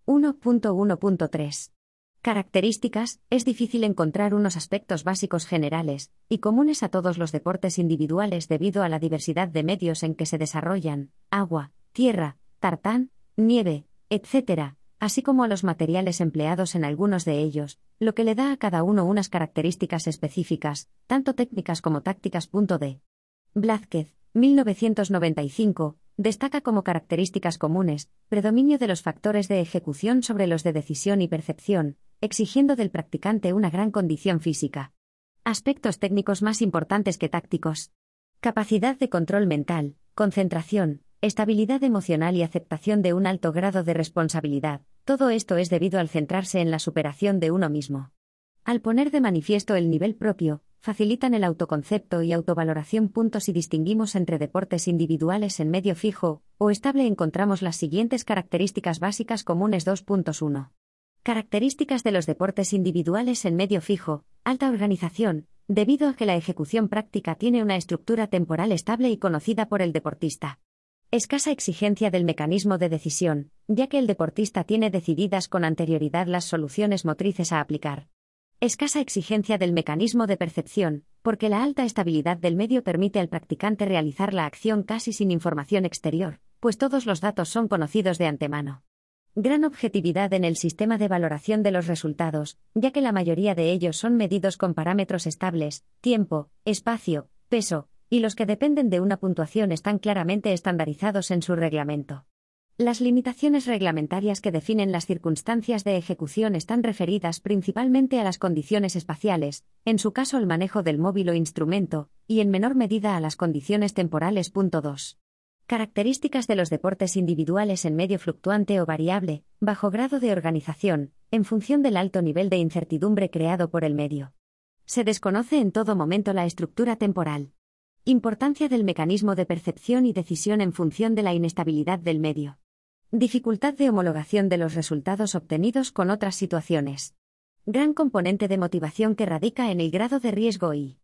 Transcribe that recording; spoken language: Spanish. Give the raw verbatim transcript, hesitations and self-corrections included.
uno punto uno punto tres. Características. Es difícil encontrar unos aspectos básicos generales y comunes a todos los deportes individuales debido a la diversidad de medios en que se desarrollan: agua, tierra, tartán, nieve, etcétera, así como a los materiales empleados en algunos de ellos, lo que le da a cada uno unas características específicas, tanto técnicas como tácticas. D. Blázquez, mil novecientos noventa y cinco, destaca como características comunes: predominio de los factores de ejecución sobre los de decisión y percepción, exigiendo del practicante una gran condición física. Aspectos técnicos más importantes que tácticos: capacidad de control mental, concentración, estabilidad emocional y aceptación de un alto grado de responsabilidad. Todo esto es debido al centrarse en la superación de uno mismo. Al poner de manifiesto el nivel propio, facilitan el autoconcepto y autovaloración. Si distinguimos entre deportes individuales en medio fijo o estable, encontramos las siguientes características básicas comunes. dos punto uno. Características de los deportes individuales en medio fijo: alta organización, debido a que la ejecución práctica tiene una estructura temporal estable y conocida por el deportista. Escasa exigencia del mecanismo de decisión, ya que el deportista tiene decididas con anterioridad las soluciones motrices a aplicar. Escasa exigencia del mecanismo de percepción, porque la alta estabilidad del medio permite al practicante realizar la acción casi sin información exterior, pues todos los datos son conocidos de antemano. Gran objetividad en el sistema de valoración de los resultados, ya que la mayoría de ellos son medidos con parámetros estables: tiempo, espacio, peso, y los que dependen de una puntuación están claramente estandarizados en su reglamento. Las limitaciones reglamentarias que definen las circunstancias de ejecución están referidas principalmente a las condiciones espaciales, en su caso el manejo del móvil o instrumento, y en menor medida a las condiciones temporales. dos. Características de los deportes individuales en medio fluctuante o variable, bajo grado de organización, en función del alto nivel de incertidumbre creado por el medio. Se desconoce en todo momento la estructura temporal. Importancia del mecanismo de percepción y decisión en función de la inestabilidad del medio. Dificultad de homologación de los resultados obtenidos con otras situaciones. Gran componente de motivación que radica en el grado de riesgo y